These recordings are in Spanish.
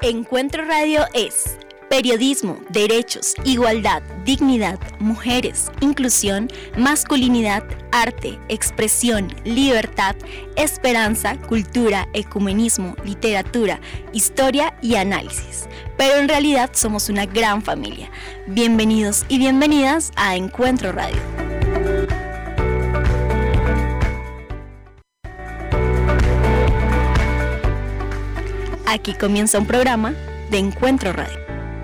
Encuentro Radio es periodismo, derechos, igualdad, dignidad, mujeres, inclusión, masculinidad, arte, expresión, libertad, esperanza, cultura, ecumenismo, literatura, historia y análisis. Pero en realidad somos una gran familia. Bienvenidos y bienvenidas a Encuentro Radio. Aquí comienza un programa de Encuentro Radio.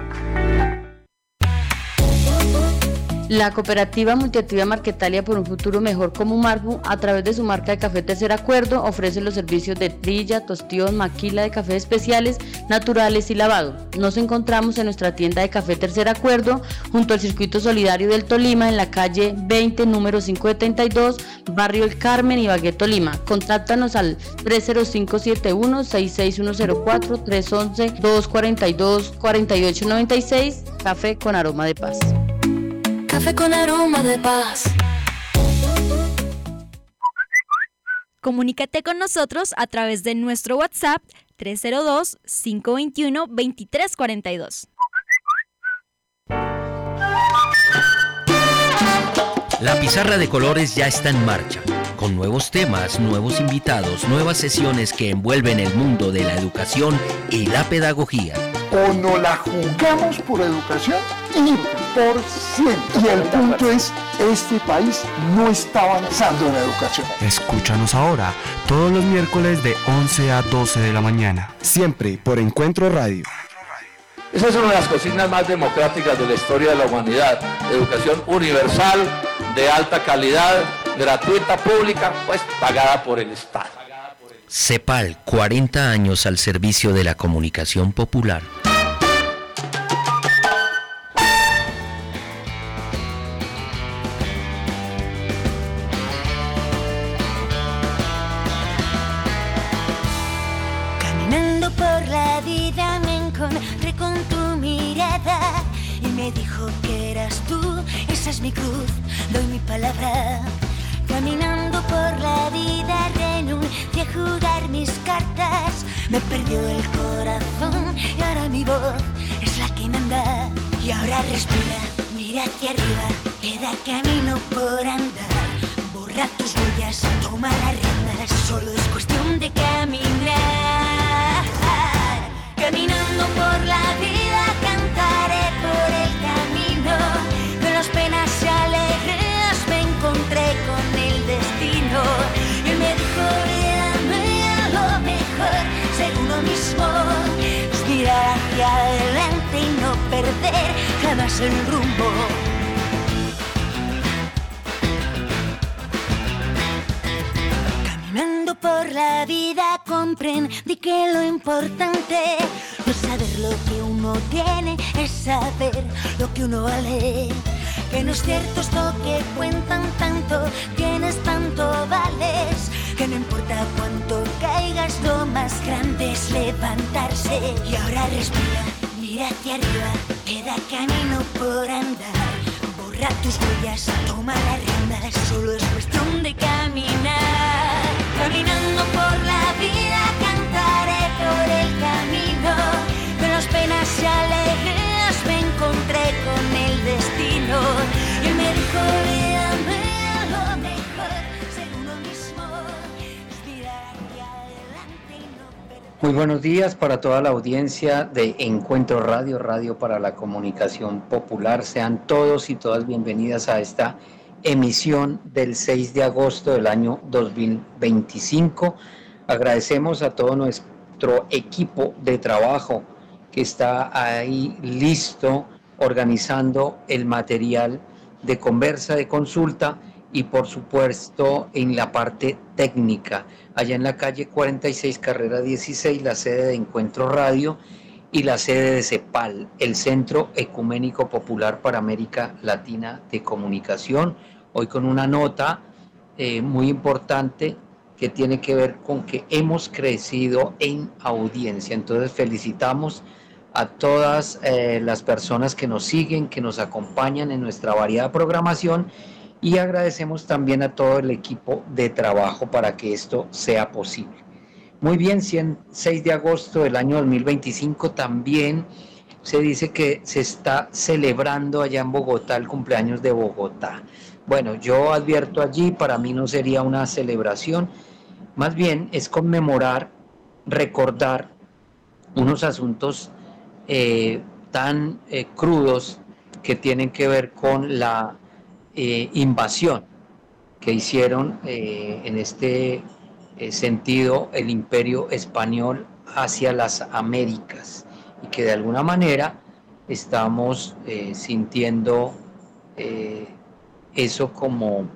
La cooperativa multiactiva Marquetalia por un futuro mejor como Marfu, a través de su marca de café Tercer Acuerdo, ofrece los servicios de trilla, tostión, maquila de café especiales, naturales y lavado. Nos encontramos en nuestra tienda de café Tercer Acuerdo, junto al Circuito Solidario del Tolima, en la calle 20, número 572, Barrio El Carmen, Ibagué, Tolima. Contáctanos al 305-71-66104, 311-242-4896, café con aroma de paz. Café con aroma de paz. Comunícate con nosotros a través de nuestro WhatsApp 302-521-2342. La pizarra de colores ya está en marcha, con nuevos temas, nuevos invitados, nuevas sesiones que envuelven el mundo de la educación y la pedagogía. O no la jugamos por educación y por ciento. Y el punto es, este país no está avanzando en la educación. Escúchanos ahora, todos los miércoles de 11 a 12 de la mañana. Siempre por Encuentro Radio. Esa es una de las consignas más democráticas de la historia de la humanidad. Educación universal, de alta calidad, gratuita, pública, pues pagada por el Estado. CEPAL, 40 años al servicio de la comunicación popular. Caminando por la vida me encontré con tu mirada y me dijo que eras tú, esa es mi cruz, doy mi palabra. Caminando por la vida renuncié a jugar mis cartas. Me perdió el corazón y ahora mi voz es la que manda. Y ahora respira, mira hacia arriba, queda camino por andar. Borra tus huellas, toma las riendas, solo es cuestión de caminar. Caminando por la vida cantaré por el camino, de las penas y alegrías me encontré con el destino. Y él me dijo, véame a lo mejor, ser uno mismo, es mirar hacia adelante y no perder jamás el rumbo. Caminando por la vida comprendí que lo importante no es saber lo que uno tiene, es saber lo que uno vale. Que no es cierto esto que cuentan tanto, tienes tanto vales. Que no importa cuánto caigas, lo más grande es levantarse. Y ahora respira, mira hacia arriba, queda camino por andar. Borra tus huellas, toma las riendas, solo es cuestión de caminar. Caminando por la vida cantaré por el camino, de las penas y alegrías me encontré con el destino. Y él me dijo, véame a lo mejor, ser uno mismo, es mirar hacia adelante y no perder. Muy buenos días para toda la audiencia de Encuentro Radio, Radio para la Comunicación Popular. Sean todos y todas bienvenidas a esta emisión del 6 de agosto del año 2025. Agradecemos a todo nuestro equipo de trabajo que está ahí listo, organizando el material de conversa, de consulta y por supuesto en la parte técnica, allá en la calle 46, carrera 16, la sede de Encuentro Radio y la sede de CEPAL, el Centro Ecuménico Popular para América Latina de Comunicación. Hoy con una nota muy importante que tiene que ver con que hemos crecido en audiencia. Entonces felicitamos a todas las personas que nos siguen, que nos acompañan en nuestra variada programación, y agradecemos también a todo el equipo de trabajo para que esto sea posible. Muy bien, 6 de agosto del año 2025 también se dice que se está celebrando allá en Bogotá el cumpleaños de Bogotá. Bueno, yo advierto allí, para mí no sería una celebración, más bien es conmemorar, recordar unos asuntos tan crudos que tienen que ver con la invasión que hicieron en este sentido el imperio español hacia las Américas y que de alguna manera estamos sintiendo eso como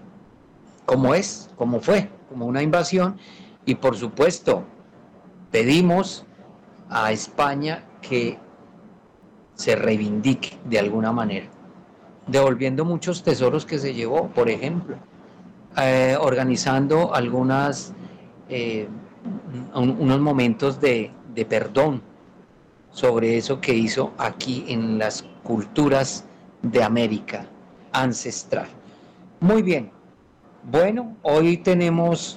fue, como una invasión, y por supuesto pedimos a España que se reivindique de alguna manera, devolviendo muchos tesoros que se llevó, por ejemplo, organizando unos momentos de perdón sobre eso que hizo aquí en las culturas de América ancestral. Muy bien, bueno, hoy tenemos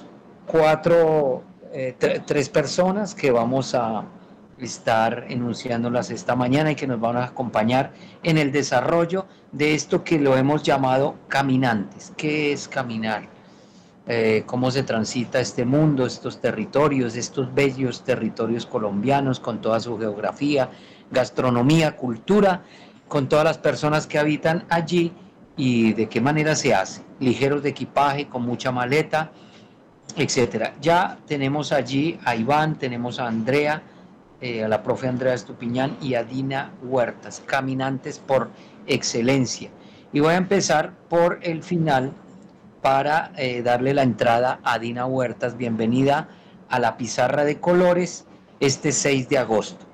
tres personas que vamos a estar enunciándolas esta mañana y que nos van a acompañar en el desarrollo de esto que lo hemos llamado caminantes. ¿Qué es caminar? Cómo se transita este mundo, estos territorios, estos bellos territorios colombianos con toda su geografía, gastronomía, cultura, con todas las personas que habitan allí y de qué manera se hace, ligeros de equipaje, con mucha maleta, etcétera. Ya tenemos allí a Iván, tenemos a Andrea, a la profe Andrea Estupiñán y a Dina Huertas, caminantes por excelencia. Y voy a empezar por el final para darle la entrada a Dina Huertas. Bienvenida a la Pizarra de Colores este 6 de agosto.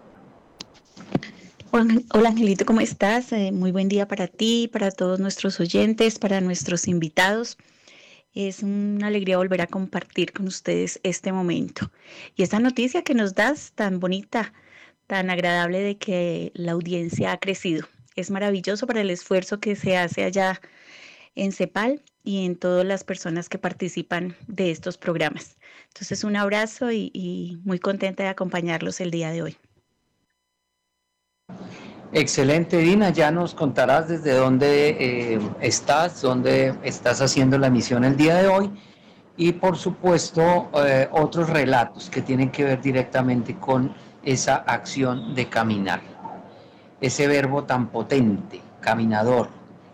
Hola Angelito, ¿cómo estás? Muy buen día para ti, para todos nuestros oyentes, para nuestros invitados. Es una alegría volver a compartir con ustedes este momento y esta noticia que nos das tan bonita, tan agradable de que la audiencia ha crecido. Es maravilloso para el esfuerzo que se hace allá en CEPAL y en todas las personas que participan de estos programas. Entonces, un abrazo y muy contenta de acompañarlos el día de hoy. Excelente, Dina, ya nos contarás desde dónde dónde estás haciendo la emisión el día de hoy y por supuesto otros relatos que tienen que ver directamente con esa acción de caminar, ese verbo tan potente, caminador.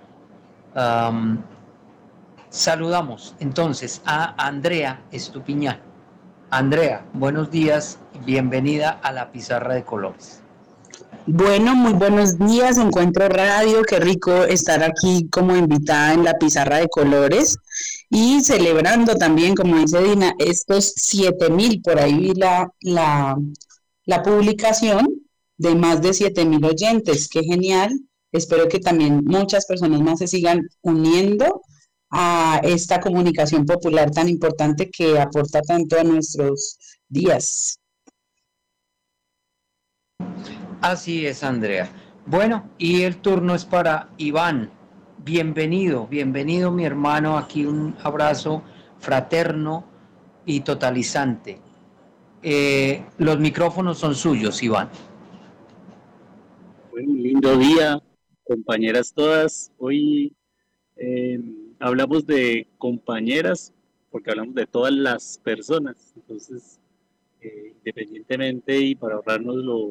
Saludamos entonces a Andrea Estupiñán. Andrea, buenos días, bienvenida a la Pizarra de Colores. Bueno, muy buenos días, Encuentro Radio, qué rico estar aquí como invitada en la Pizarra de Colores y celebrando también, como dice Dina, estos 7,000, por ahí vi la publicación de más de 7,000 oyentes, qué genial, espero que también muchas personas más se sigan uniendo a esta comunicación popular tan importante que aporta tanto a nuestros días. Así es, Andrea. Bueno, y el turno es para Iván. Bienvenido mi hermano, aquí un abrazo fraterno y totalizante. Los micrófonos son suyos, Iván. Bueno, un lindo día, compañeras todas. Hoy hablamos de compañeras porque hablamos de todas las personas. Entonces, independientemente y para ahorrarnos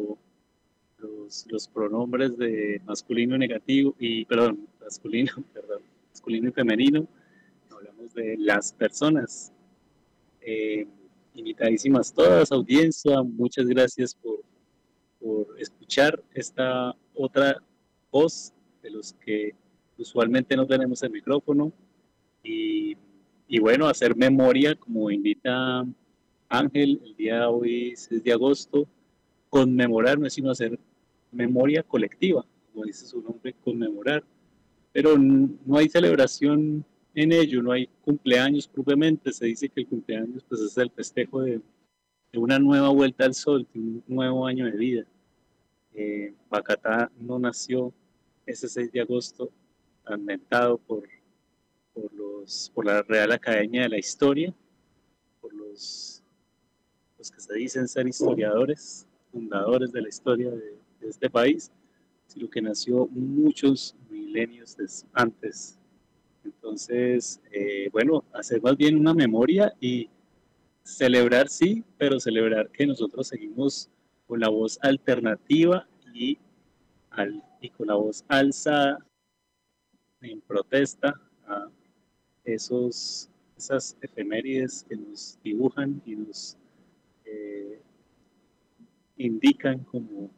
los pronombres de masculino y masculino y femenino, hablamos de las personas. Invitadísimas todas, audiencia, muchas gracias por escuchar esta otra voz de los que usualmente no tenemos el micrófono y bueno, hacer memoria como invita Ángel el día de hoy, 6 de agosto, conmemorar no es sino hacer memoria colectiva, como dice su nombre, conmemorar, pero no hay celebración en ello, no hay cumpleaños propiamente. Se dice que el cumpleaños pues es el festejo de una nueva vuelta al sol, de un nuevo año de vida. Bacatá no nació ese 6 de agosto, inventado por la Real Academia de la Historia, por los los que se dicen ser historiadores, fundadores de la historia de este país, sino que nació muchos milenios antes. Entonces, bueno, hacer más bien una memoria y celebrar, sí, pero celebrar que nosotros seguimos con la voz alternativa y con la voz alzada en protesta a esas efemérides que nos dibujan y nos indican como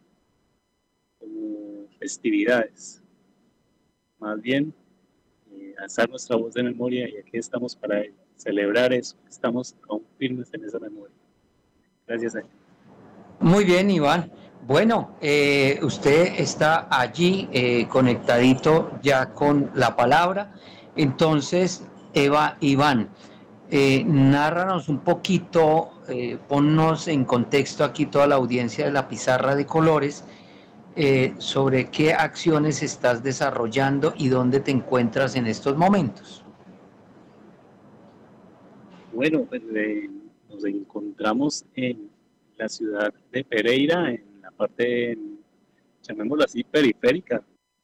festividades. Más bien, alzar nuestra voz de memoria, y aquí estamos para celebrar eso, estamos aún firmes en esa memoria. Gracias a ti. Muy bien, Iván. Bueno, usted está allí conectadito ya con la palabra. Entonces, Iván, nárranos un poquito, ponnos en contexto aquí toda la audiencia de la Pizarra de Colores, sobre qué acciones estás desarrollando y dónde te encuentras en estos momentos. Bueno, pues, nos encontramos en la ciudad de Pereira, en la parte, llamémoslo así, periférica,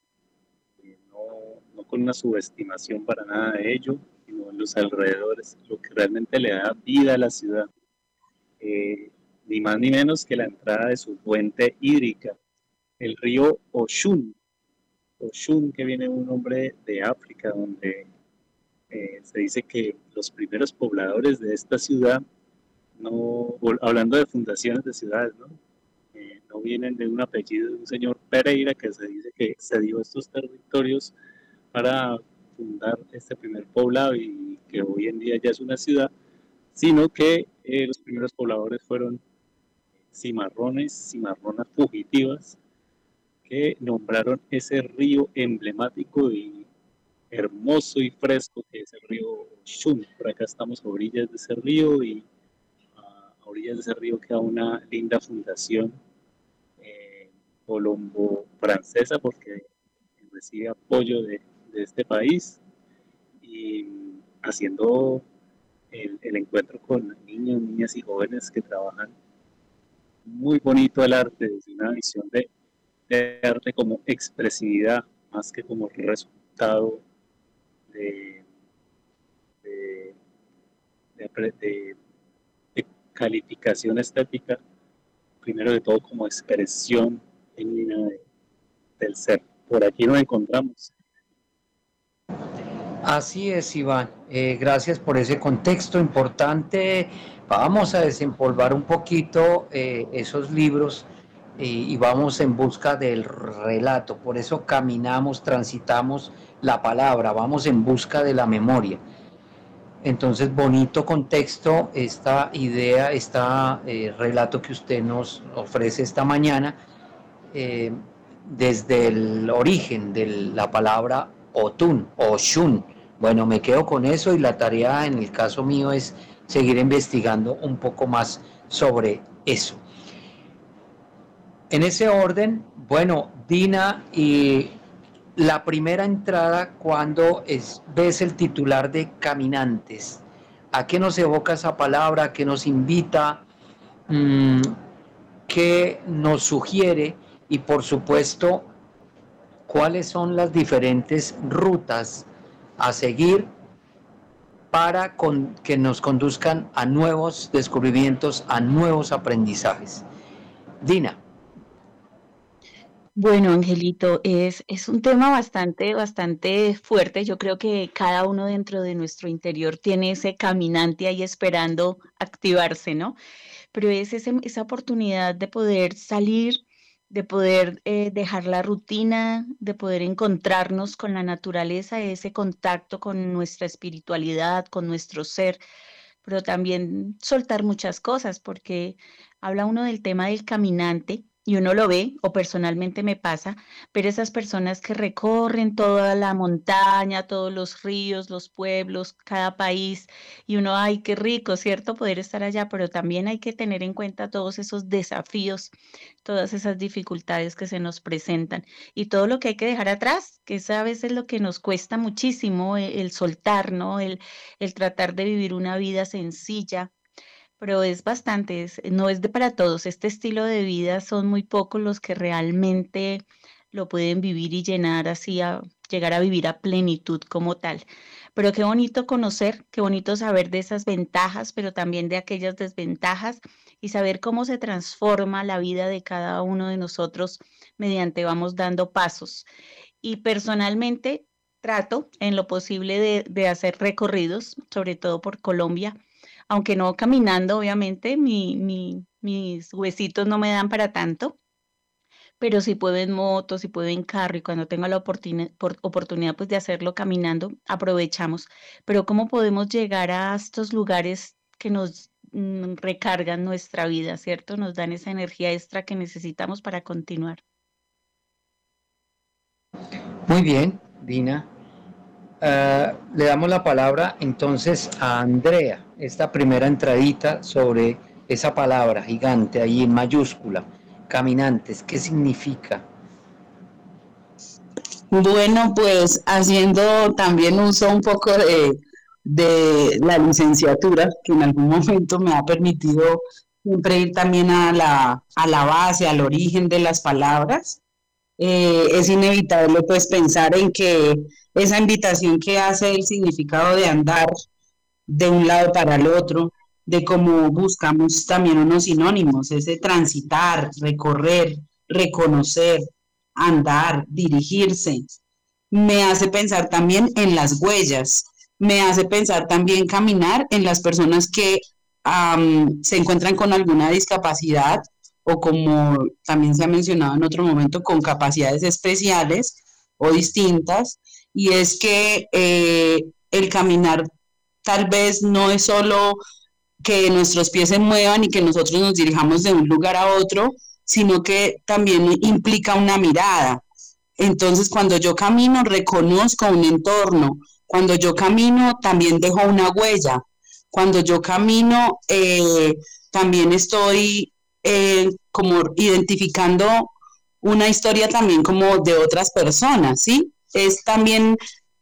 no con una subestimación para nada de ello, sino en los alrededores, lo que realmente le da vida a la ciudad, ni más ni menos que la entrada de su fuente hídrica, el río Oshun, que viene de un nombre de África, donde se dice que los primeros pobladores de esta ciudad, hablando de fundaciones de ciudades, no vienen de un apellido de un señor Pereira, que se dice que cedió estos territorios para fundar este primer poblado y que hoy en día ya es una ciudad, sino que los primeros pobladores fueron cimarronas fugitivas, que nombraron ese río emblemático y hermoso y fresco que es el río Oshun. Por acá estamos a orillas de ese río, y a orillas de ese río queda una linda fundación colombo-francesa, porque recibe apoyo de este país, y haciendo el encuentro con niños, niñas y jóvenes que trabajan muy bonito el arte, desde una visión de arte como expresividad, más que como resultado de calificación estética, primero de todo como expresión genuina del ser. Por aquí nos encontramos. Así es, Iván. Gracias por ese contexto importante. Vamos a desempolvar un poquito esos libros y vamos en busca del relato. Por eso caminamos, transitamos la palabra, vamos en busca de la memoria. Entonces, bonito contexto, esta idea, relato que usted nos ofrece esta mañana, desde el origen de la palabra Otun, Oshun. Bueno, me quedo con eso, y la tarea en el caso mío es seguir investigando un poco más sobre eso. En ese orden, bueno, Dina, y la primera entrada, cuando ves el titular de Caminantes, ¿a qué nos evoca esa palabra? ¿A qué nos invita? ¿Qué nos sugiere? Y por supuesto, ¿cuáles son las diferentes rutas a seguir para que nos conduzcan a nuevos descubrimientos, a nuevos aprendizajes? Dina. Bueno, Angelito, es un tema bastante fuerte. Yo creo que cada uno dentro de nuestro interior tiene ese caminante ahí esperando activarse, ¿no? Pero es esa oportunidad de poder salir, de poder dejar la rutina, de poder encontrarnos con la naturaleza, ese contacto con nuestra espiritualidad, con nuestro ser, pero también soltar muchas cosas, porque habla uno del tema del caminante y uno lo ve, o personalmente me pasa, pero esas personas que recorren toda la montaña, todos los ríos, los pueblos, cada país, y uno, ay, qué rico, ¿cierto? Poder estar allá, pero también hay que tener en cuenta todos esos desafíos, todas esas dificultades que se nos presentan y todo lo que hay que dejar atrás, que esa vez es lo que nos cuesta muchísimo, el soltar, ¿no? El tratar de vivir una vida sencilla, pero es bastante, no es de para todos. Este estilo de vida son muy pocos los que realmente lo pueden vivir y llenar así a llegar a vivir a plenitud como tal. Pero qué bonito conocer, qué bonito saber de esas ventajas, pero también de aquellas desventajas y saber cómo se transforma la vida de cada uno de nosotros mediante vamos dando pasos. Y personalmente trato en lo posible de hacer recorridos, sobre todo por Colombia, aunque no caminando, obviamente, mis huesitos no me dan para tanto, pero si puedo en moto, si puedo en carro y cuando tengo la oportunidad pues de hacerlo caminando, aprovechamos. Pero ¿cómo podemos llegar a estos lugares que nos recargan nuestra vida, ¿cierto? Nos dan esa energía extra que necesitamos para continuar. Muy bien, Dina. Le damos la palabra entonces a Andrea, esta primera entradita sobre esa palabra gigante ahí en mayúscula, caminantes, ¿qué significa? Bueno, pues haciendo también uso un poco de la licenciatura, que en algún momento me ha permitido siempre ir también a la base, al origen de las palabras. Es inevitable pues pensar en que esa invitación que hace el significado de andar de un lado para el otro, de cómo buscamos también unos sinónimos, ese transitar, recorrer, reconocer, andar, dirigirse, me hace pensar también en las huellas, me hace pensar también caminar en las personas que se encuentran con alguna discapacidad o como también se ha mencionado en otro momento, con capacidades especiales o distintas, y es que el caminar tal vez no es solo que nuestros pies se muevan y que nosotros nos dirijamos de un lugar a otro, sino que también implica una mirada. Entonces, cuando yo camino, reconozco un entorno. Cuando yo camino, también dejo una huella. Cuando yo camino, también estoy como identificando una historia también como de otras personas, ¿sí? Es también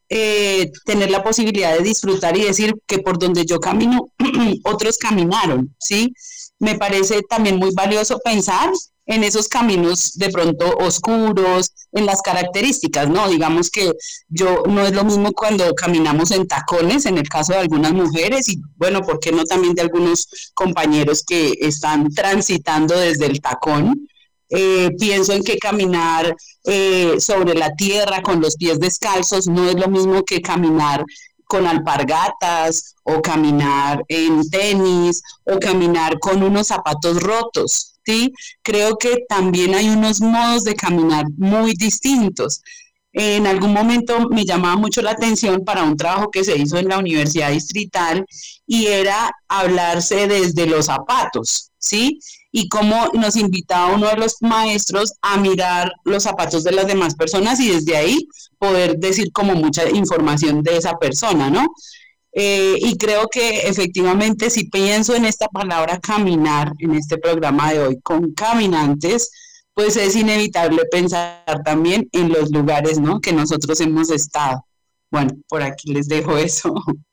tener la posibilidad de disfrutar y decir que por donde yo camino, otros caminaron, ¿sí? Me parece también muy valioso pensar en esos caminos de pronto oscuros, en las características, ¿no? Digamos que no es lo mismo cuando caminamos en tacones, en el caso de algunas mujeres, y bueno, ¿por qué no también de algunos compañeros que están transitando desde el tacón? Pienso en que caminar sobre la tierra con los pies descalzos no es lo mismo que caminar con alpargatas o caminar en tenis o caminar con unos zapatos rotos, ¿sí? Creo que también hay unos modos de caminar muy distintos. En algún momento me llamaba mucho la atención para un trabajo que se hizo en la Universidad Distrital y era hablarse desde los zapatos, ¿sí? Y cómo nos invitaba uno de los maestros a mirar los zapatos de las demás personas y desde ahí poder decir como mucha información de esa persona, ¿no? Y creo que efectivamente si pienso en esta palabra caminar, en este programa de hoy con caminantes, pues es inevitable pensar también en los lugares, ¿no?, que nosotros hemos estado. Bueno, por aquí les dejo eso.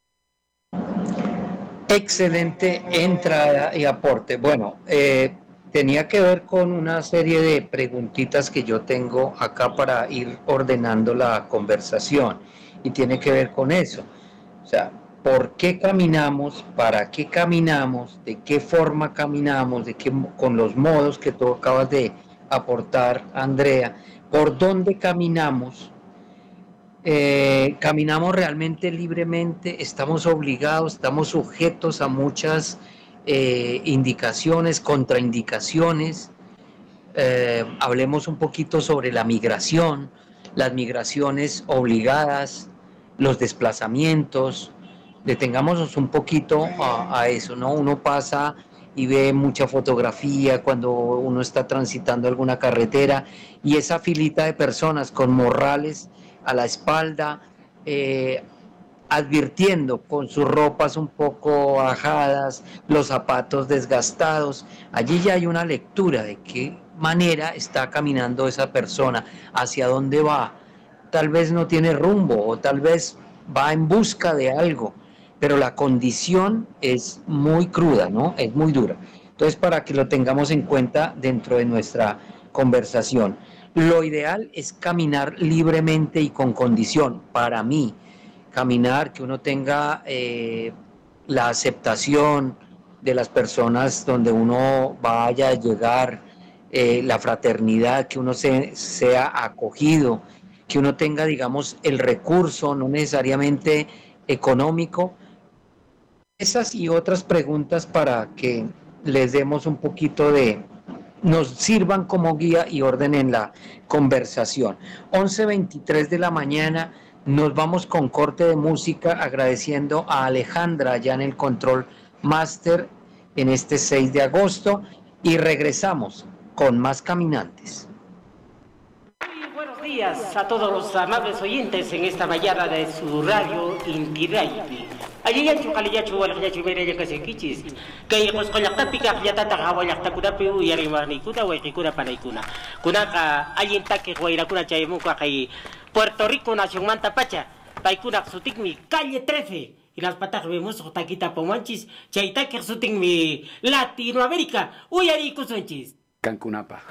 Excelente entrada y aporte. Bueno, tenía que ver con una serie de preguntitas que yo tengo acá para ir ordenando la conversación y tiene que ver con eso. O sea, ¿por qué caminamos? ¿Para qué caminamos? ¿De qué forma caminamos? Con los modos que tú acabas de aportar, Andrea? ¿Por dónde caminamos? ¿Caminamos realmente libremente? ¿Estamos obligados? ¿Estamos sujetos a muchas indicaciones, contraindicaciones? Hablemos un poquito sobre la migración, las migraciones obligadas, los desplazamientos. Detengámonos un poquito a eso, ¿no? Uno pasa y ve mucha fotografía cuando uno está transitando alguna carretera y esa filita de personas con morrales a la espalda, advirtiendo con sus ropas un poco ajadas, los zapatos desgastados. Allí ya hay una lectura de qué manera está caminando esa persona, hacia dónde va. Tal vez no tiene rumbo o tal vez va en busca de algo. pero la condición es muy cruda, ¿no? Es muy dura. Entonces, para que lo tengamos en cuenta dentro de nuestra conversación. Lo ideal es caminar libremente y con condición. Para mí, caminar, que uno tenga la aceptación de las personas donde uno vaya a llegar, la fraternidad, que uno sea acogido, que uno tenga, digamos, el recurso, no necesariamente económico. Esas y otras preguntas para que les demos un poquito nos sirvan como guía y orden en la conversación. 11:23 de la mañana, nos vamos con corte de música, agradeciendo a Alejandra allá en el Control Master en este 6 de agosto, y regresamos con más caminantes. Muy buenos días a todos los amables oyentes en esta mañana de su radio Inti Raymi. Aliyachu kaliyachu walyachu mereya kasekichis. Kay qosqollaqtapiqa qllatata qawallaqtakunapi uyarimarniykuna wayqikuna panaykuna. Kunaqa allintaki wayrakuna chaymuqa kay Puerto Rico nacionmanta pacha. Paykunaq sutinmi calle 13. Y las patas vemos taquita pomanchis. Chaytaki sutinmi Latinoamérica. Uyarikusunchis. Cancunapa.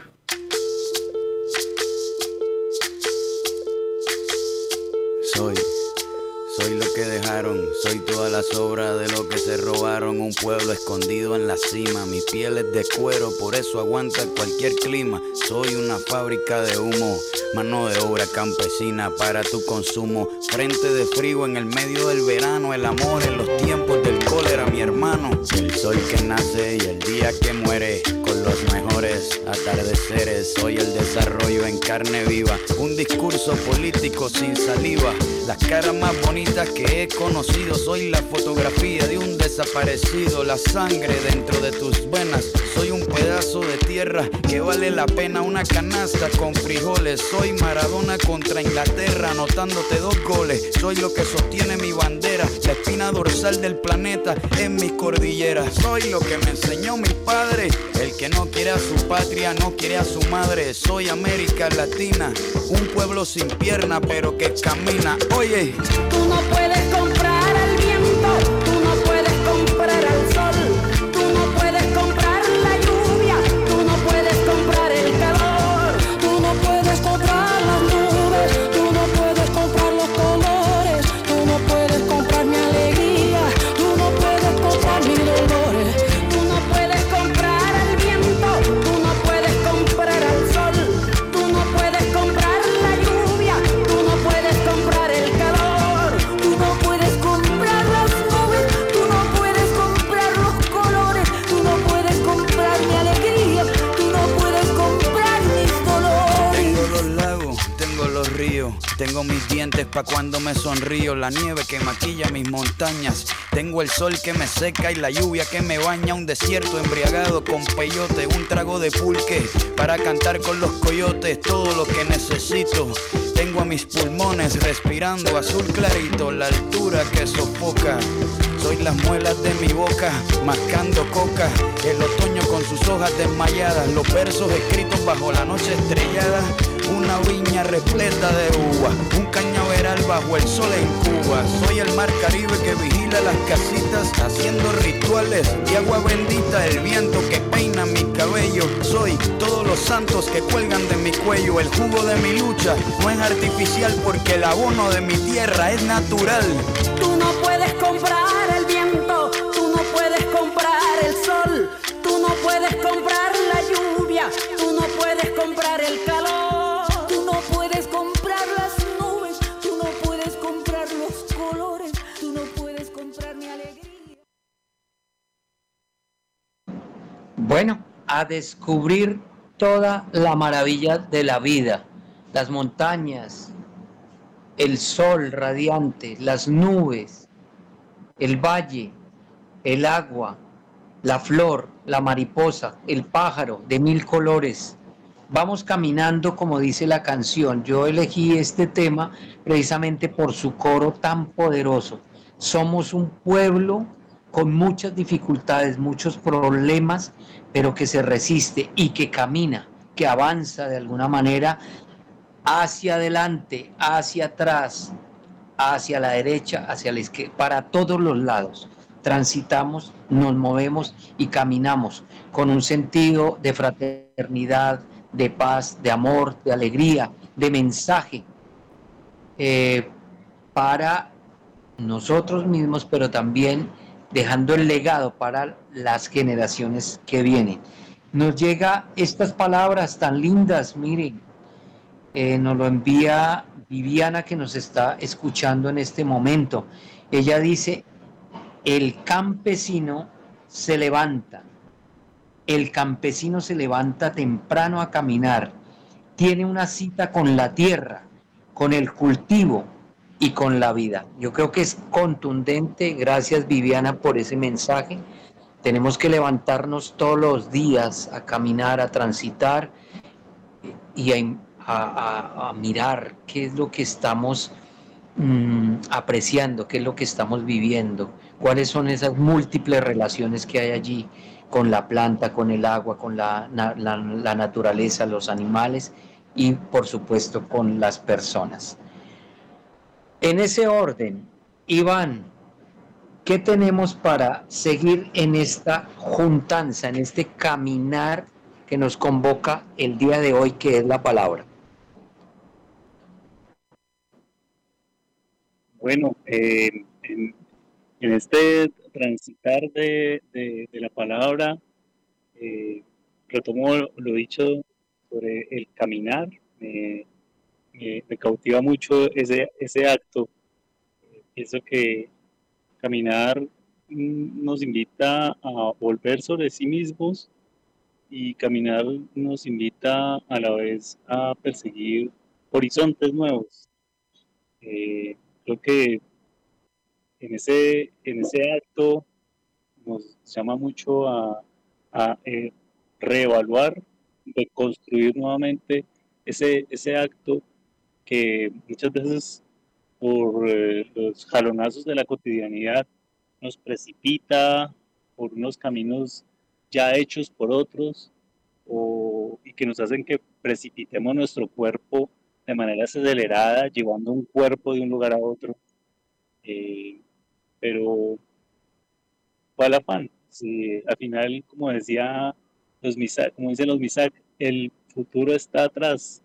Soy lo que dejaron, soy toda la sobra de lo que se robaron. Un pueblo escondido en la cima, mi piel es de cuero, por eso aguanta cualquier clima. Soy una fábrica de humo, mano de obra campesina para tu consumo. Frente de frío en el medio del verano, el amor en los tiempos del cólera, mi hermano. El sol que nace y el día que muere, con los mejores atardeceres. Soy el desarrollo en carne viva, un discurso político sin saliva. Las caras más bonitas que he conocido, soy la fotografía de un desaparecido, la sangre dentro de tus venas. Soy un pedazo de tierra que vale la pena una canasta con frijoles. Soy Maradona contra Inglaterra, anotándote 2 goles. Soy lo que sostiene mi bandera, la espina dorsal del planeta en mis cordilleras. Soy lo que me enseñó mi padre, el que no quiere a su patria, no quiere a su madre. Soy América Latina, un pueblo sin pierna pero que camina. Oye, tú no puedes comprar al viento, tú no puedes comprar al sol, tú no puedes comprar la lluvia, tú no puedes comprar el calor, tú no puedes comprar las nubes, tú no puedes comprar los colores, tú no puedes comprar mi alegría, tú no puedes comprar mis dolores, tú no puedes comprar al viento, tú no puedes comprar al sol, tú no puedes comprar la lluvia, tú no puedes comprar el calor, tú no puedes comprar las nubes, tú no puedes comprar los colores, tú no puedes comprar mi alegría, tú no puedes comprar mis dolores. tengo los lagos, tengo los ríos, tengo mis dientes pa' cuando me sonrío, la nieve que maquilla mis montañas, tengo el sol que me seca y la lluvia que me baña, un desierto embriagado con peyote, un trago de pulque para cantar con los coyotes, todo lo que necesito. Tengo a mis pulmones respirando azul clarito, la altura que sofoca. Soy las muelas de mi boca, mascando coca. El otoño con sus hojas desmayadas, los versos escritos bajo la noche estrellada. Una viña repleta de uvas, un cañaveral bajo el sol en Cuba. Soy el mar Caribe que vigila las casitas, haciendo rituales de agua bendita. El viento que peina mi cabello. Soy todos los santos que cuelgan de mi cuello. El jugo de mi lucha no es artificial, porque el abono de mi tierra es natural. Tú no puedes comprar el viento, tú no puedes comprar el sol, tú no puedes comprar la lluvia, tú no puedes comprar el calor, tú no puedes comprar las nubes, tú no puedes comprar los colores, tú no puedes comprar mi alegría. Bueno, a descubrir toda la maravilla de la vida, las montañas, el sol radiante, las nubes, el valle, el agua, la flor, la mariposa, el pájaro de 1000 colores. Vamos caminando, como dice la canción. Yo elegí este tema precisamente por su coro tan poderoso. Somos un pueblo con muchas dificultades, muchos problemas, pero que se resiste y que camina, que avanza de alguna manera hacia adelante, hacia atrás, hacia la derecha, hacia la izquierda, para todos los lados. Transitamos, nos movemos y caminamos con un sentido de fraternidad, de paz, de amor, de alegría, de mensaje para nosotros mismos, pero también dejando el legado para las generaciones que vienen. Nos llega estas palabras tan lindas, miren, nos lo envía Viviana, que nos está escuchando en este momento. Ella dice: el campesino se levanta temprano a caminar, tiene una cita con la tierra, con el cultivo y con la vida. Yo creo que es contundente. Gracias, Viviana, por ese mensaje. Tenemos que levantarnos todos los días a caminar, a transitar y a mirar qué es lo que estamos apreciando, qué es lo que estamos viviendo, cuáles son esas múltiples relaciones que hay allí con la planta, con el agua, con la naturaleza, los animales y por supuesto con las personas. En ese orden, Iván, ¿qué tenemos para seguir en esta juntanza, en este caminar que nos convoca el día de hoy, que es la palabra? Bueno, en este transitar de la palabra, retomo lo dicho sobre el caminar. Me cautiva mucho ese acto. Pienso que caminar nos invita a volver sobre sí mismos, y caminar nos invita a la vez a perseguir horizontes nuevos. Creo que en ese acto nos llama mucho a reevaluar, reconstruir nuevamente ese acto que muchas veces por los jalonazos de la cotidianidad nos precipita por unos caminos ya hechos por otros, y que nos hacen que precipitemos nuestro cuerpo de manera acelerada, llevando un cuerpo de un lugar a otro. Pero ¿cuál afán? Si al final, como decía como dicen los Misak, el futuro está atrás.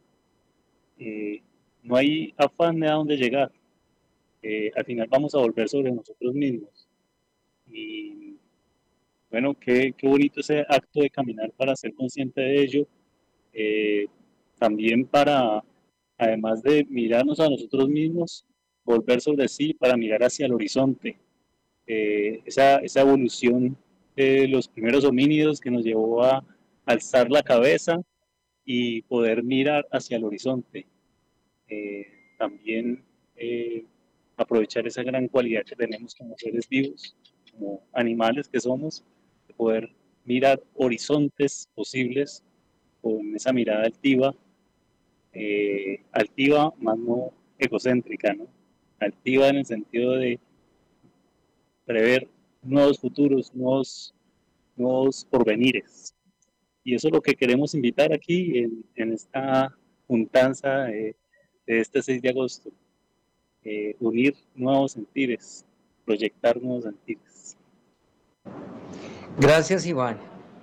No hay afán de a dónde llegar. Al final vamos a volver sobre nosotros mismos. Y bueno, qué bonito ese acto de caminar para ser consciente de ello. También para, además de mirarnos a nosotros mismos, volver sobre sí para mirar hacia el horizonte. Esa evolución de los primeros homínidos que nos llevó a alzar la cabeza y poder mirar hacia el horizonte. También aprovechar esa gran cualidad que tenemos como seres vivos, como animales que somos, de poder mirar horizontes posibles con esa mirada altiva, más no egocéntrica, ¿no? Altiva en el sentido de prever nuevos futuros, nuevos porvenires. Y eso es lo que queremos invitar aquí en esta juntanza de este 6 de agosto. Unir nuevos sentires, proyectar nuevos sentires. Gracias, Iván.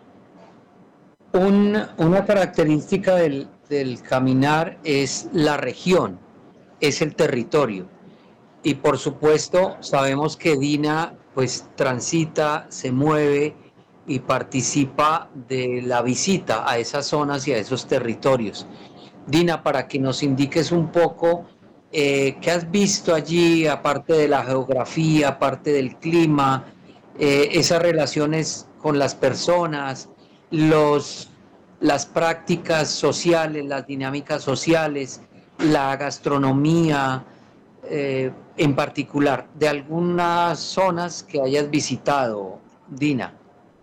Una característica del caminar es la región, es el territorio. Y por supuesto sabemos que Dina pues transita, se mueve y participa de la visita a esas zonas y a esos territorios. Dina, para que nos indiques un poco qué has visto allí, aparte de la geografía, aparte del clima, esas relaciones con las personas, las prácticas sociales, las dinámicas sociales, la gastronomía, en particular, de algunas zonas que hayas visitado, Dina.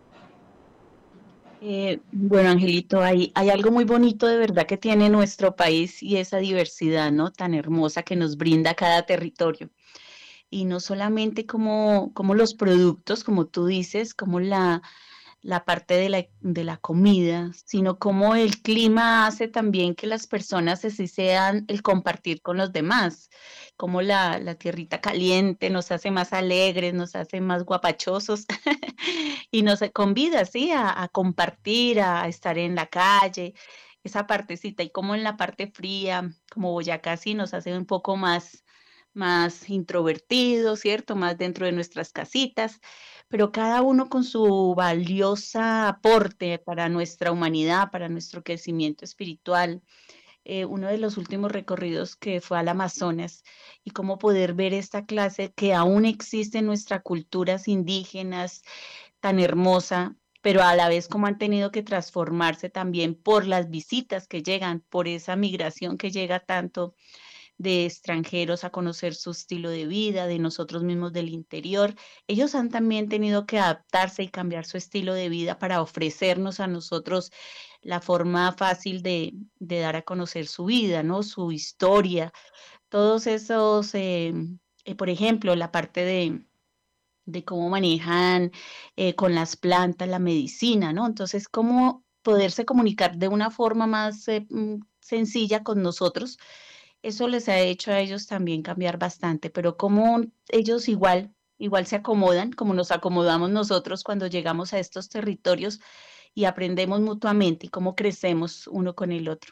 Bueno, Angelito, hay algo muy bonito de verdad que tiene nuestro país, y esa diversidad, ¿no?, tan hermosa que nos brinda cada territorio. Y no solamente como los productos, como tú dices, como la la parte de la comida, sino cómo el clima hace también que las personas así sean el compartir con los demás, como la tierrita caliente nos hace más alegres, nos hace más guapachosos y nos convida, ¿sí? A compartir, a estar en la calle, esa partecita, y como en la parte fría, como Boyacá, sí nos hace un poco más introvertidos, ¿cierto? Más dentro de nuestras casitas, pero cada uno con su valiosa aporte para nuestra humanidad, para nuestro crecimiento espiritual. Uno de los últimos recorridos que fue al Amazonas y cómo poder ver esta clase que aún existe en nuestras culturas indígenas tan hermosa, pero a la vez como han tenido que transformarse también por las visitas que llegan, por esa migración que llega tanto de extranjeros a conocer su estilo de vida, de nosotros mismos del interior. Ellos han también tenido que adaptarse y cambiar su estilo de vida para ofrecernos a nosotros la forma fácil de dar a conocer su vida, ¿no? Su historia, todos esos, por ejemplo, la parte de cómo manejan con las plantas la medicina, ¿no? Entonces, cómo poderse comunicar de una forma más sencilla con nosotros, eso les ha hecho a ellos también cambiar bastante, pero como ellos igual se acomodan, como nos acomodamos nosotros cuando llegamos a estos territorios y aprendemos mutuamente y cómo crecemos uno con el otro.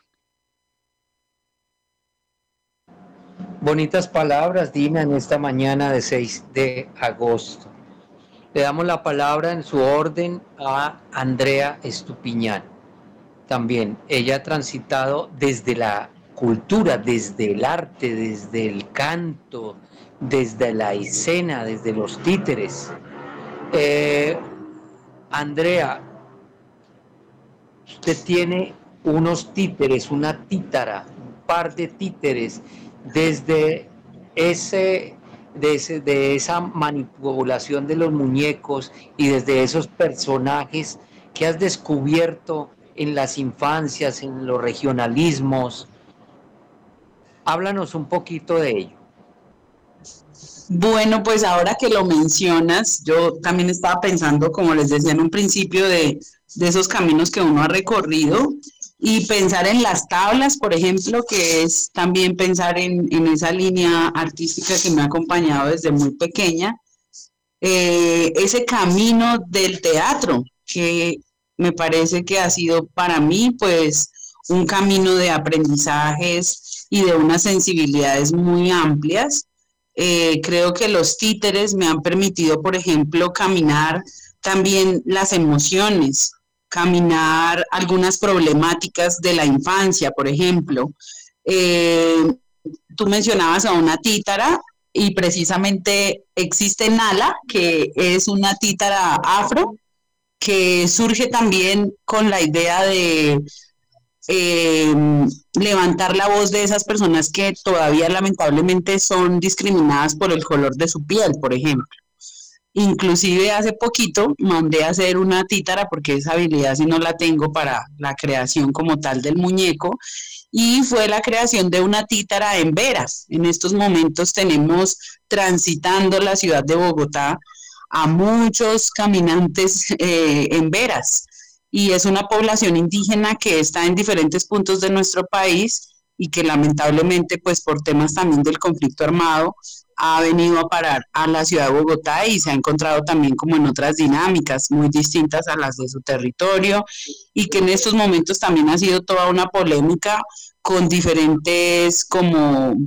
Bonitas palabras, Dina, en esta mañana de 6 de agosto. Le damos la palabra en su orden a Andrea Estupiñán. También ella ha transitado desde la cultura, desde el arte, desde el canto, desde la escena, desde los títeres. Andrea, usted tiene unos títeres, una títara, un par de títeres, desde de esa manipulación de los muñecos y desde esos personajes que has descubierto en las infancias, en los regionalismos. Háblanos un poquito de ello. Bueno, pues ahora que lo mencionas, yo también estaba pensando, como les decía en un principio, de esos caminos que uno ha recorrido y pensar en las tablas, por ejemplo, que es también pensar en esa línea artística que me ha acompañado desde muy pequeña, ese camino del teatro, que me parece que ha sido para mí, pues, un camino de aprendizajes y de unas sensibilidades muy amplias. Creo que los títeres me han permitido, por ejemplo, caminar también las emociones, caminar algunas problemáticas de la infancia, por ejemplo. Tú mencionabas a una títara y precisamente existe Nala, que es una títara afro, que surge también con la idea de levantar la voz de esas personas que todavía lamentablemente son discriminadas por el color de su piel, por ejemplo. Inclusive hace poquito mandé a hacer una títara, porque esa habilidad sí no la tengo para la creación como tal del muñeco, y fue la creación de una títara en veras. En estos momentos tenemos transitando la ciudad de Bogotá a muchos caminantes en veras, y es una población indígena que está en diferentes puntos de nuestro país y que lamentablemente, pues por temas también del conflicto armado, ha venido a parar a la ciudad de Bogotá y se ha encontrado también como en otras dinámicas muy distintas a las de su territorio, y que en estos momentos también ha sido toda una polémica con diferentes como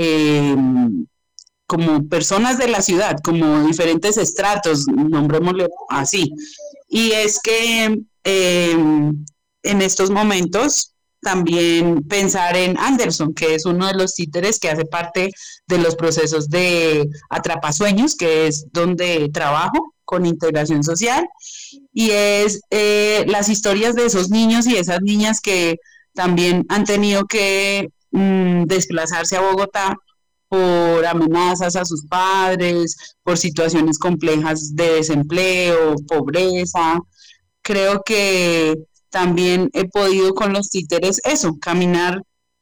personas de la ciudad, como diferentes estratos, nombrémosle así. Y es que en estos momentos también pensar en Anderson, que es uno de los títeres que hace parte de los procesos de Atrapasueños, que es donde trabajo con integración social, y es las historias de esos niños y esas niñas que también han tenido que desplazarse a Bogotá por amenazas a sus padres, por situaciones complejas de desempleo, pobreza. Creo que también he podido con los títeres caminar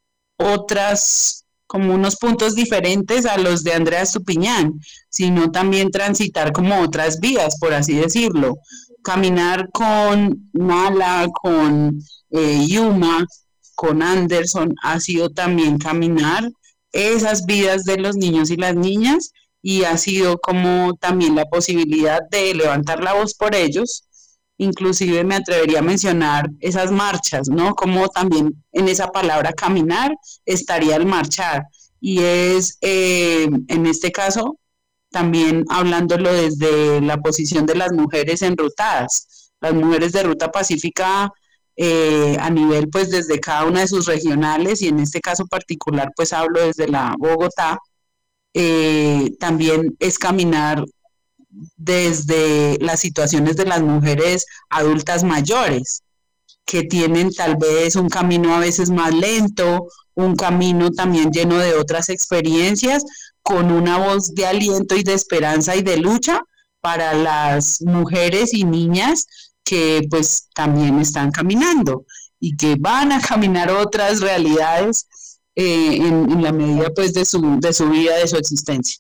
como unos puntos diferentes a los de Andrea Estupiñán, sino también transitar como otras vías, por así decirlo, caminar con Nala, con Yuma, con Anderson, ha sido también caminar esas vidas de los niños y las niñas, y ha sido como también la posibilidad de levantar la voz por ellos. Inclusive me atrevería a mencionar esas marchas, ¿no? Como también en esa palabra caminar estaría el marchar, y es en este caso también hablándolo desde la posición de las mujeres enrutadas, las mujeres de Ruta Pacífica a nivel pues desde cada una de sus regionales, y en este caso particular pues hablo desde la Bogotá. También es caminar desde las situaciones de las mujeres adultas mayores, que tienen tal vez un camino a veces más lento, un camino también lleno de otras experiencias, con una voz de aliento y de esperanza y de lucha para las mujeres y niñas que pues también están caminando y que van a caminar otras realidades en la medida pues de su vida, de su existencia.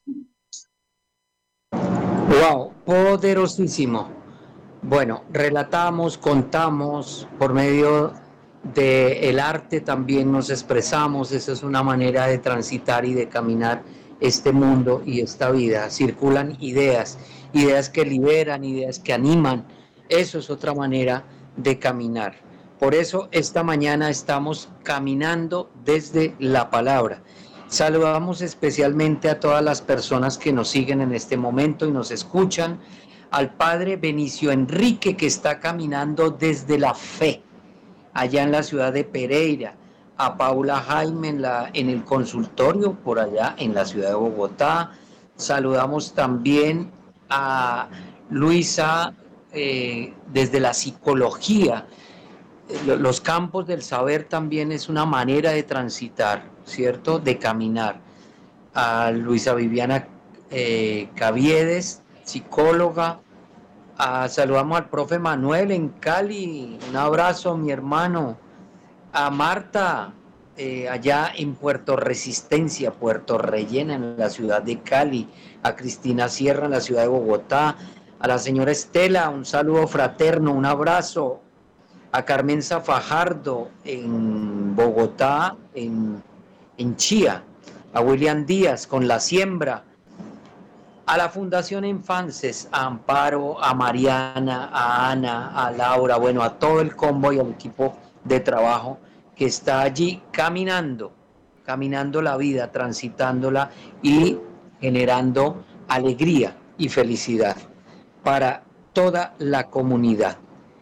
Wow, poderosísimo. Bueno, relatamos, contamos, por medio del arte también nos expresamos. Esa es una manera de transitar y de caminar este mundo y esta vida. Circulan ideas, ideas que liberan, ideas que animan. Eso es otra manera de caminar. Por eso esta mañana estamos caminando desde la palabra. Saludamos especialmente a todas las personas que nos siguen en este momento y nos escuchan. Al padre Benicio Enrique, que está caminando desde la fe, allá en la ciudad de Pereira. A Paula Jaime en el consultorio, por allá en la ciudad de Bogotá. Saludamos también a Luisa desde la psicología. Los campos del saber también es una manera de transitar, ¿cierto? De caminar. A Luisa Viviana Caviedes, psicóloga. Saludamos al profe Manuel en Cali. Un abrazo, mi hermano. A Marta, allá en Puerto Resistencia, Puerto Rellena, en la ciudad de Cali. A Cristina Sierra, en la ciudad de Bogotá. A la señora Estela, un saludo fraterno, un abrazo. A Carmenza Fajardo en Bogotá, en Chía. A William Díaz con La Siembra. A la Fundación Infances, a Amparo, a Mariana, a Ana, a Laura, bueno, a todo el combo y al equipo de trabajo que está allí caminando la vida, transitándola y generando alegría y felicidad para toda la comunidad.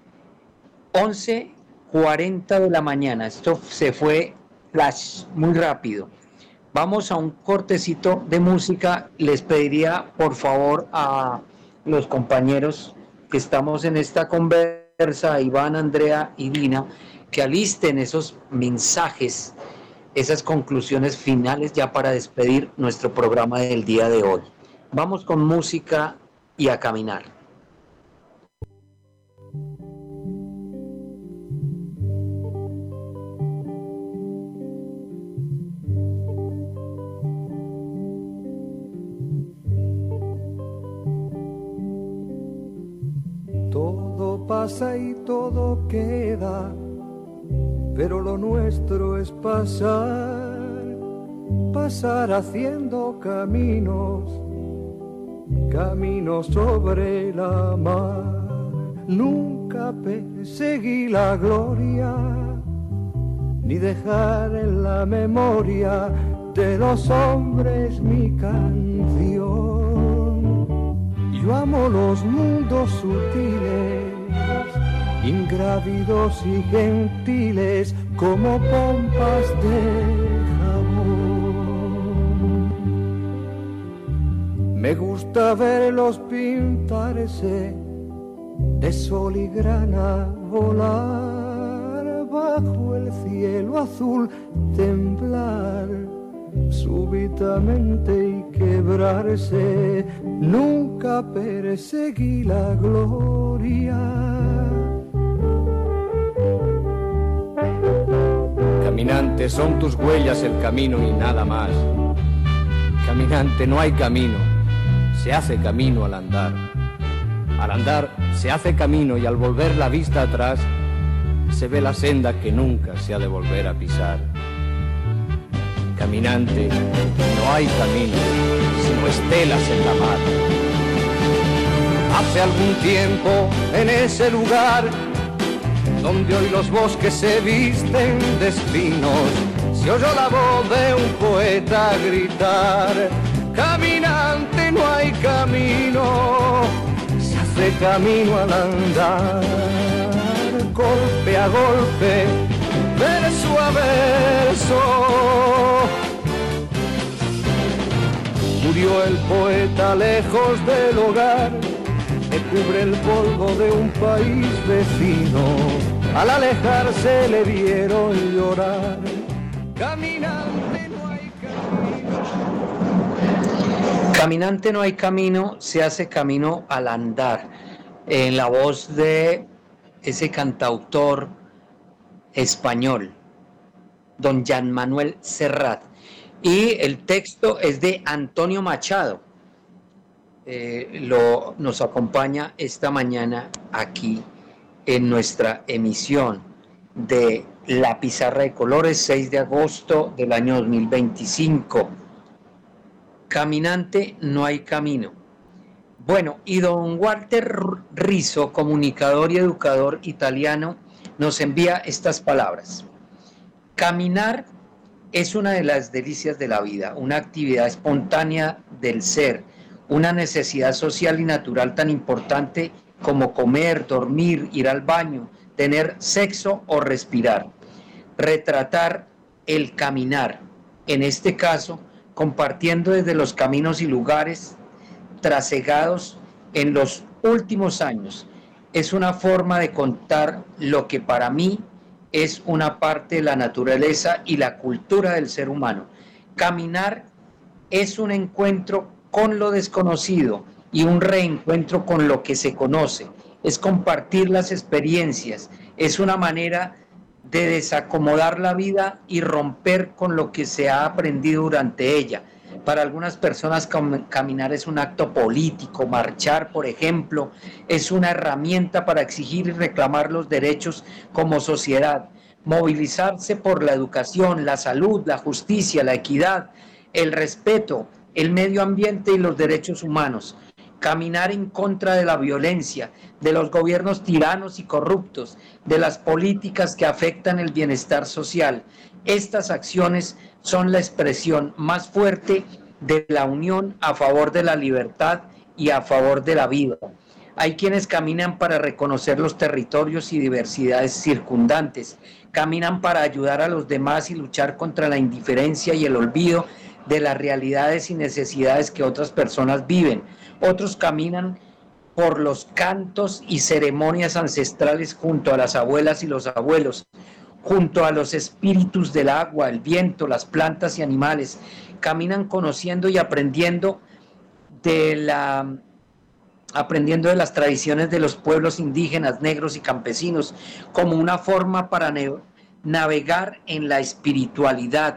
11:40 de la mañana, esto se fue flash, muy rápido. Vamos a un cortecito de música. Les pediría por favor a los compañeros que estamos en esta conversa, Iván, Andrea y Dina, que alisten esos mensajes, esas conclusiones finales ya para despedir nuestro programa del día de hoy. Vamos con música y a caminar. Todo pasa y todo queda, pero lo nuestro es pasar, pasar haciendo caminos, caminos sobre la mar. Nunca perseguí la gloria, ni dejar en la memoria de los hombres mi canción. Yo amo los mundos sutiles, ingrávidos y gentiles, como pompas de jabón. Me gusta verlos pintarse de sol y grana, volar bajo el cielo azul, temblar súbitamente y quebrarse. Nunca perseguí la gloria. Caminante, son tus huellas el camino y nada más. Caminante, no hay camino, se hace camino al andar. Al andar se hace camino y al volver la vista atrás se ve la senda que nunca se ha de volver a pisar. Caminante, no hay camino, sino estelas en la mar. Hace algún tiempo en ese lugar donde hoy los bosques se visten de espinos, se oyó la voz de un poeta gritar: caminante, no hay camino, se hace camino al andar. Golpe a golpe, verso a verso, murió el poeta lejos del hogar que cubre el polvo de un país vecino. Al alejarse le vieron llorar. Caminante no hay camino. Caminante no hay camino, se hace camino al andar. En la voz de ese cantautor español, don Jean Manuel Serrat. Y el texto es de Antonio Machado. Nos acompaña esta mañana aquí en nuestra emisión de La Pizarra de Colores, 6 de agosto del año 2025. Caminante no hay camino. Bueno, y don Walter Rizzo, comunicador y educador italiano, nos envía estas palabras. Caminar es una de las delicias de la vida, una actividad espontánea del ser, una necesidad social y natural tan importante como comer, dormir, ir al baño, tener sexo o respirar. Retratar el caminar, en este caso, compartiendo desde los caminos y lugares trasegados en los últimos años, es una forma de contar lo que para mí es una parte de la naturaleza y la cultura del ser humano. Caminar es un encuentro con lo desconocido y un reencuentro con lo que se conoce. Es compartir las experiencias, es una manera de desacomodar la vida y romper con lo que se ha aprendido durante ella. Para algunas personas caminar es un acto político, marchar, por ejemplo, es una herramienta para exigir y reclamar los derechos como sociedad, movilizarse por la educación, la salud, la justicia, la equidad, el respeto, el medio ambiente y los derechos humanos. Caminar en contra de la violencia, de los gobiernos tiranos y corruptos, de las políticas que afectan el bienestar social. Estas acciones son la expresión más fuerte de la unión a favor de la libertad y a favor de la vida. Hay quienes caminan para reconocer los territorios y diversidades circundantes, caminan para ayudar a los demás y luchar contra la indiferencia y el olvido de las realidades y necesidades que otras personas viven. Otros caminan por los cantos y ceremonias ancestrales junto a las abuelas y los abuelos, junto a los espíritus del agua, el viento, las plantas y animales. Caminan conociendo y aprendiendo de las tradiciones de los pueblos indígenas, negros y campesinos, como una forma para navegar en la espiritualidad,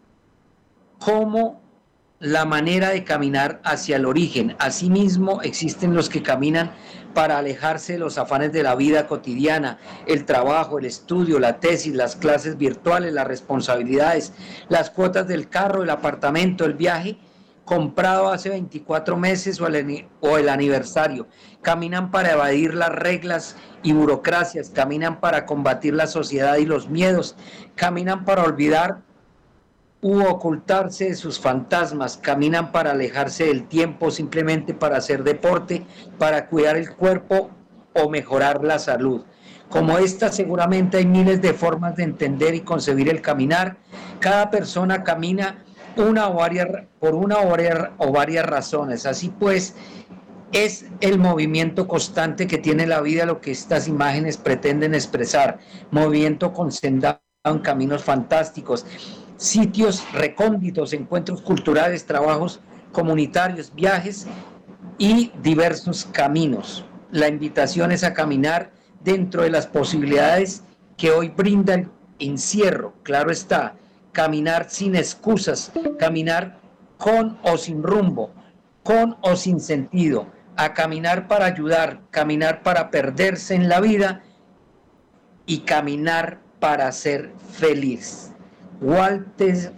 como la manera de caminar hacia el origen. Asimismo, existen los que caminan para alejarse de los afanes de la vida cotidiana, el trabajo, el estudio, la tesis, las clases virtuales, las responsabilidades, las cuotas del carro, el apartamento, el viaje comprado hace 24 meses o el aniversario. Caminan para evadir las reglas y burocracias, caminan para combatir la sociedad y los miedos, caminan para olvidar u ocultarse de sus fantasmas, caminan para alejarse del tiempo, simplemente para hacer deporte, para cuidar el cuerpo o mejorar la salud. Como esta, seguramente hay miles de formas de entender y concebir el caminar. Cada persona camina por una o varias razones. Así pues, es el movimiento constante que tiene la vida lo que estas imágenes pretenden expresar. Movimiento concentrado en caminos fantásticos, sitios recónditos, encuentros culturales, trabajos comunitarios, viajes y diversos caminos. La invitación es a caminar dentro de las posibilidades que hoy brinda el encierro, claro está, caminar sin excusas, caminar con o sin rumbo, con o sin sentido, a caminar para ayudar, caminar para perderse en la vida y caminar para ser feliz. Walter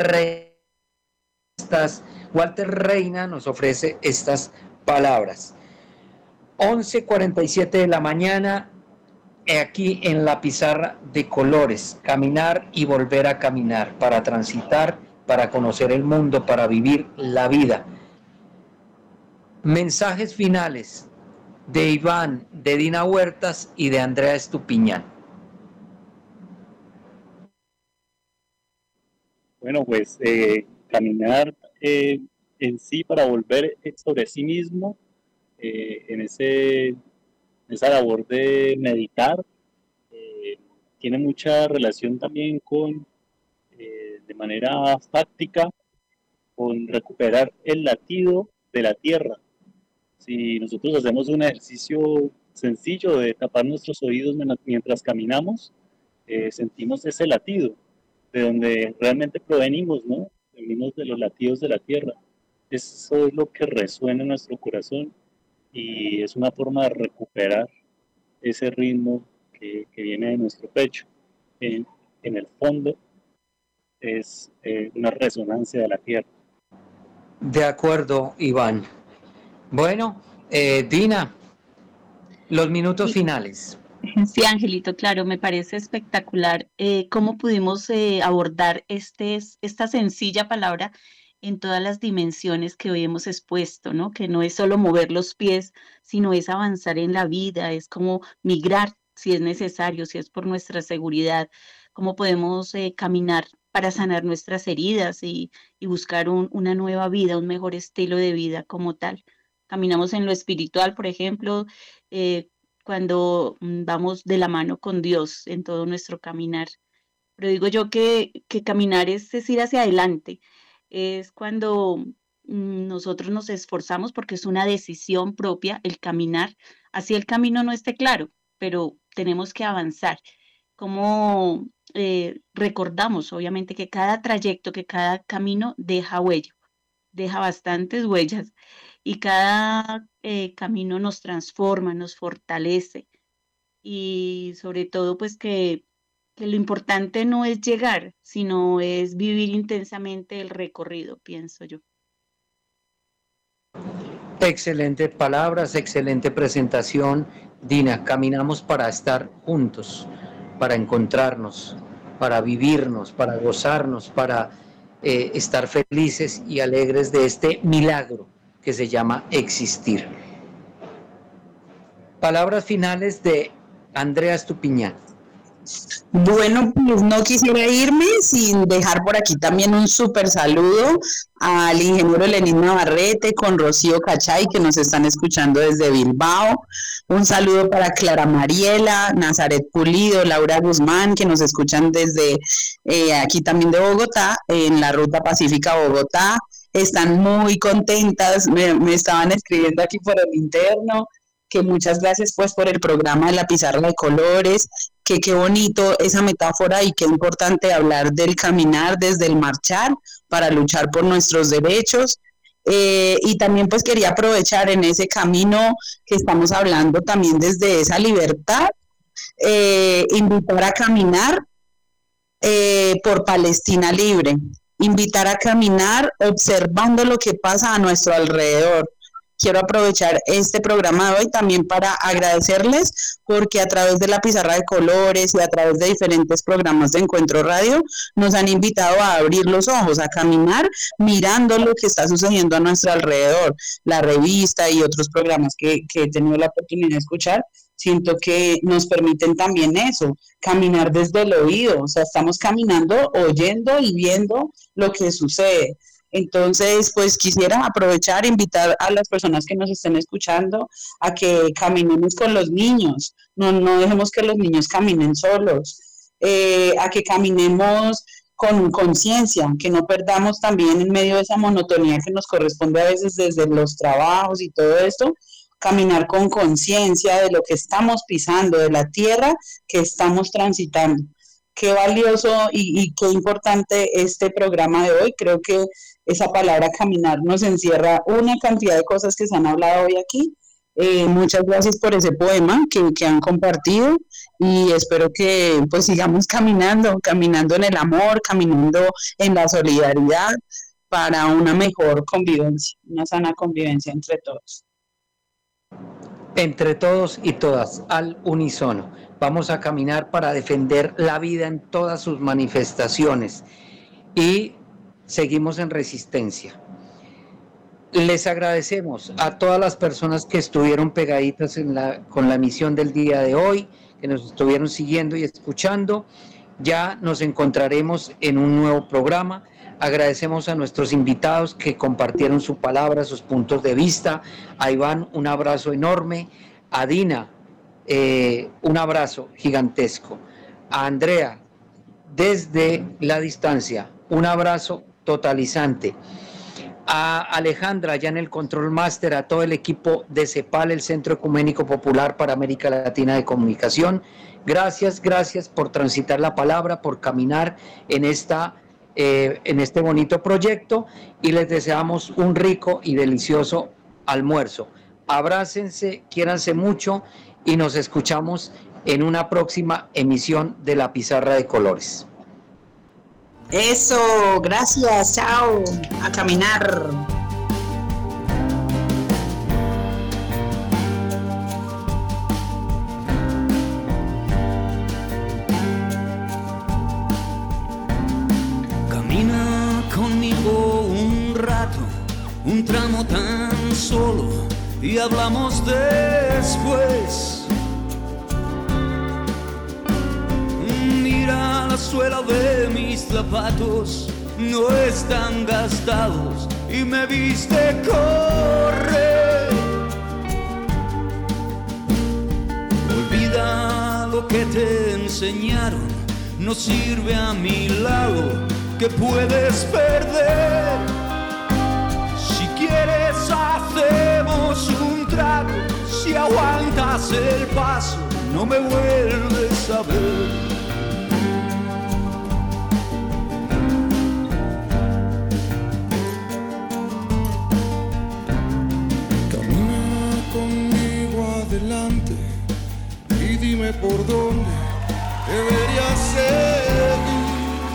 Reina nos ofrece estas palabras. 11:47 de la mañana, aquí en la pizarra de colores, caminar y volver a caminar, para transitar, para conocer el mundo, para vivir la vida. Mensajes finales de Iván, de Dina Huertas y de Andrea Estupiñán. Bueno, pues caminar en sí para volver sobre sí mismo, en esa labor de meditar, tiene mucha relación también con, de manera fáctica, con recuperar el latido de la tierra. Si nosotros hacemos un ejercicio sencillo de tapar nuestros oídos mientras caminamos, sentimos ese latido, de donde realmente provenimos, ¿no? Venimos de los latidos de la tierra. Eso es lo que resuena en nuestro corazón y es una forma de recuperar ese ritmo que viene de nuestro pecho. En el fondo es una resonancia de la tierra. De acuerdo, Iván. Bueno, Dina, los minutos finales. Sí, Angelito, claro, me parece espectacular cómo pudimos abordar esta sencilla palabra en todas las dimensiones que hoy hemos expuesto, ¿no? Que no es solo mover los pies, sino es avanzar en la vida, es como migrar si es necesario, si es por nuestra seguridad, cómo podemos caminar para sanar nuestras heridas y buscar una nueva vida, un mejor estilo de vida como tal. Caminamos en lo espiritual, por ejemplo, cuando vamos de la mano con Dios en todo nuestro caminar. Pero digo yo que caminar es ir hacia adelante, es cuando nosotros nos esforzamos porque es una decisión propia el caminar, así el camino no esté claro, pero tenemos que avanzar. Como recordamos, obviamente, que cada trayecto, que cada camino deja huella, deja bastantes huellas y cada camino nos transforma, nos fortalece y sobre todo pues que lo importante no es llegar, sino es vivir intensamente el recorrido, pienso yo. Excelentes palabras, excelente presentación, Dina. Caminamos para estar juntos, para encontrarnos, para vivirnos, para gozarnos, para estar felices y alegres de este milagro que se llama existir. Palabras finales de Andrea Estupiñán. Bueno, pues no quisiera irme sin dejar por aquí también un súper saludo al ingeniero Lenín Navarrete con Rocío Cachay, que nos están escuchando desde Bilbao. Un saludo para Clara Mariela, Nazaret Pulido, Laura Guzmán, que nos escuchan desde aquí también de Bogotá, en la Ruta Pacífica Bogotá. Están muy contentas, me estaban escribiendo aquí por el interno, que muchas gracias pues por el programa de la pizarra de colores, que qué bonito esa metáfora y qué importante hablar del caminar desde el marchar para luchar por nuestros derechos. Y también pues quería aprovechar en ese camino que estamos hablando también desde esa libertad, invitar a caminar por Palestina libre, invitar a caminar observando lo que pasa a nuestro alrededor. Quiero aprovechar este programa de hoy también para agradecerles porque a través de la pizarra de colores y a través de diferentes programas de Encuentro Radio nos han invitado a abrir los ojos, a caminar mirando lo que está sucediendo a nuestro alrededor. La revista y otros programas que he tenido la oportunidad de escuchar, siento que nos permiten también eso, caminar desde el oído, o sea, estamos caminando, oyendo y viendo lo que sucede. Entonces, pues quisiera aprovechar, invitar a las personas que nos estén escuchando a que caminemos con los niños, no dejemos que los niños caminen solos, a que caminemos con conciencia, que no perdamos también en medio de esa monotonía que nos corresponde a veces desde los trabajos y todo esto, caminar con conciencia de lo que estamos pisando, de la tierra que estamos transitando. Qué valioso y qué importante este programa de hoy. Creo que esa palabra caminar nos encierra una cantidad de cosas que se han hablado hoy aquí. Muchas gracias por ese poema que han compartido y espero que pues sigamos caminando en el amor, caminando en la solidaridad para una mejor convivencia, una sana convivencia entre todos. Entre todos y todas, al unísono. Vamos a caminar para defender la vida en todas sus manifestaciones y seguimos en resistencia. Les agradecemos a todas las personas que estuvieron pegaditas con la emisión del día de hoy, que nos estuvieron siguiendo y escuchando. Ya nos encontraremos en un nuevo programa. Agradecemos a nuestros invitados que compartieron su palabra, sus puntos de vista. A Iván, un abrazo enorme. A Dina, un abrazo gigantesco. A Andrea, desde la distancia, un abrazo totalizante. A Alejandra, ya en el Control Master, a todo el equipo de CEPAL, el Centro Ecuménico Popular para América Latina de Comunicación. Gracias por transitar la palabra, por caminar en este bonito proyecto y les deseamos un rico y delicioso almuerzo. Abrácense, quiéranse mucho y nos escuchamos en una próxima emisión de La Pizarra de Colores. Eso, gracias, chao, a caminar. Camina conmigo un rato, un tramo tan solo y hablamos después. Mira la suela de mis zapatos, no están gastados y me viste correr. Olvida lo que te enseñaron, no sirve a mi lado que puedes perder. Si quieres hacemos un trato, si aguantas el paso no me vuelves a ver. Y dime por dónde debería seguir.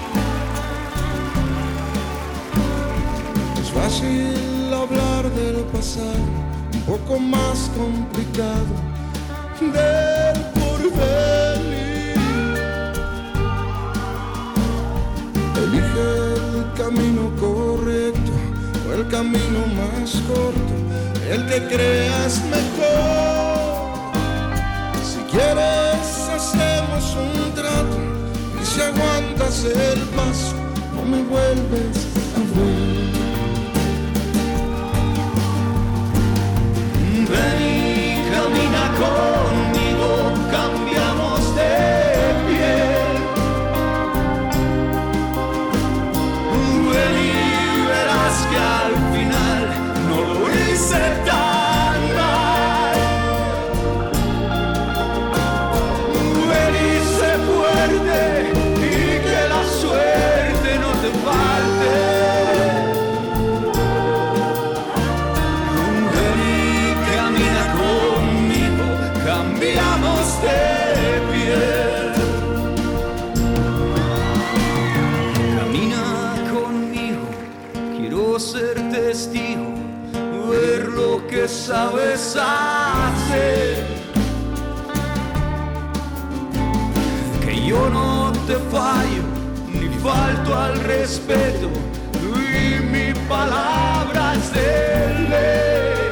Es fácil hablar del pasado, un poco más complicado del porvenir. Elige el camino correcto o el camino más corto, el que creas mejor. Si quieres hacemos un trato y si aguantas el paso no me vuelves a ver. Ven y camina conmigo, cambiamos de piel. Ven y verás que al final no lo hice tan mal. Ven y sé fuerte y que la suerte no te falte. Ven y camina conmigo, cambiamos de piel. Camina conmigo, quiero ser testigo, ver lo que sabes hacer. Que yo no te fallo, ni falto al respeto, y mi palabra es de ley.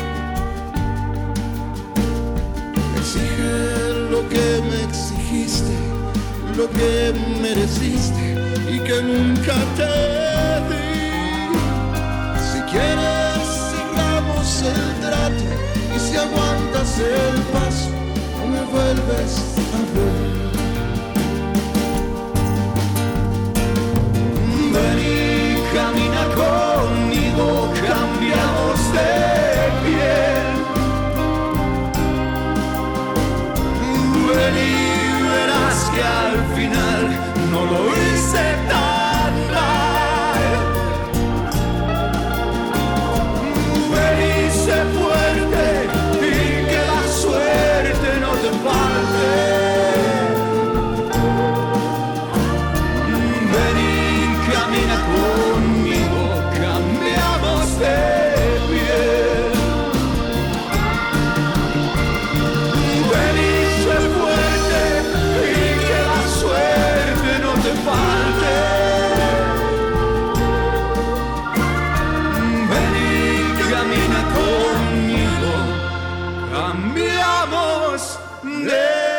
Exige lo que me exigiste, lo que mereciste y que nunca te di. Si quieres cerramos el trato y si aguantas el paso no me vuelves a ver. Ven y camina conmigo, cambiamos de piel. Ven y verás que al final no lo hice tan mal. Ven y camina conmigo, cambiamos de